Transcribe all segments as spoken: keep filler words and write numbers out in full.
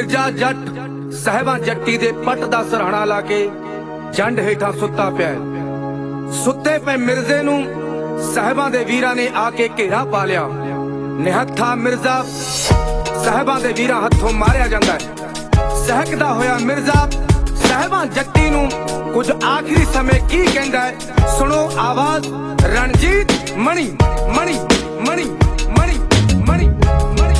मिर्जा जट साहिबा जट्टी दे पट दा सरहाना ला के जंड हेठा सुत्ता पिया। सुत्ते पे मिर्जे नूं साहिबा दे वीरां ने आके घेरा पा लिया। निहत्था मिर्जा साहिबा दे वीरां हथों मारिया जांदा है। सहकदा होया मिर्जा साहिबा जट्टी नूं कुछ आखिरी समय की कहंदा है, सुनो आवाज रणजीत मणि मणि मणि मणि मणि मणि।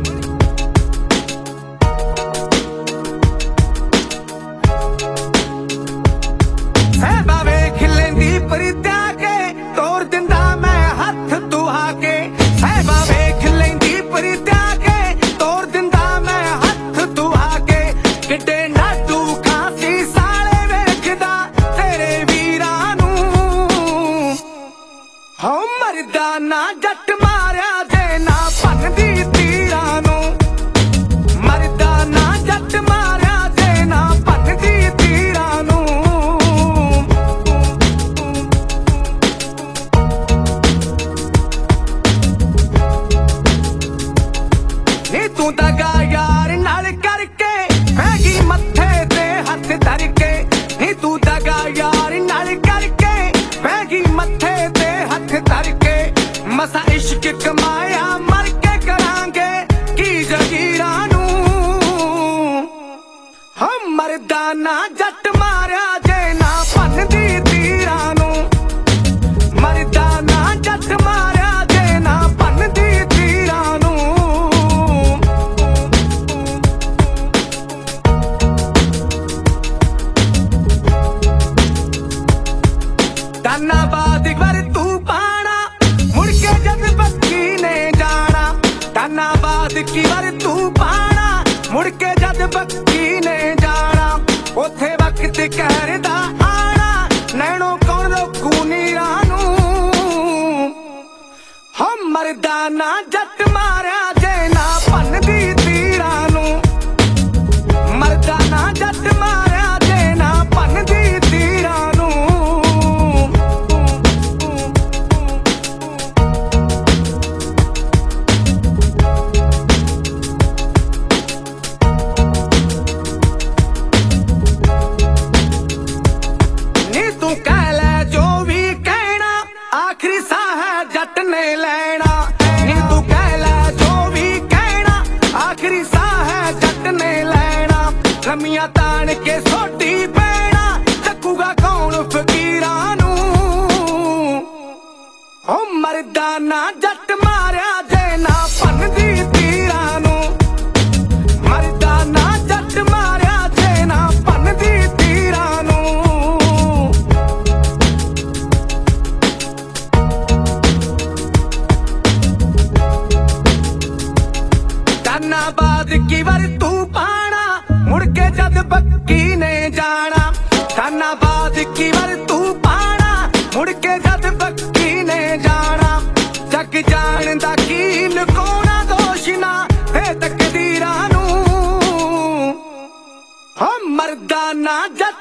साहिबा वेख लैंदी परित्या के तोड़ दिंदा मैं हथ तुहा के। साहिबा वेख लैंदी परित्या के तोड़ दिंदा मैं हथ तुहा के। किड्डे नाटू खांसी साले वेखदा तेरे वीरां नूं। हो मरदा ना जट मारिया जे ना भनदी तीरां नूं। मरदा ना जट मारिया जे ना भनदी तीरां नूं। नी तू दगा यार नाल करके पैगी मत्थे ते हथ धर के। नी तू दगा यार नाल करके पैगी मत्थे ते हथ धर के। मसा इश्क कमाया मर के करांगे की जगीरां नूं। हम मरदा ना जट मारिया जे ना भनदी तीरां नूं। मरदा ना जट मारिया जे ना भनदी तीरां नूं। धन्नाबाद वर तू पाना मुड़ के जद बक्की ने जाना। धन्नाबाद की वर तू पाना मुड़ के जद बक्की ने जाना। उथे वक्त कहरदा आना नैनो कौन रोकू नीरां नूं। हम मरदा ना जट मारिया जे ना भनदी तीरां नूं। मरदा ना जट मारिया जे ना भनदी तीरां नूं। तू कह ले जो भी कहना आखिरी साह है जट ने लेना। नी तू कह ले जो भी कहना आखिरी साह है जट ने लेना। लम्मियां तान के सोटी पैना चकूगा कौन फकीरां नूं। ओ मरदा ना जट मारिया जे ना भनदी तीरां नूं। मरदा ना जट मारिया जे ना भनदी तीरां नूं। धन्नाबाद की वर तू पाना मुड़ के जद बक्की ने जाना। धन्नाबाद की वर तू पाना मुड़ के जद बक्की ने जाना। जग जानदा की लुकाउणा दोष ना ते तकदीरां नूं। हम मरदा ना जट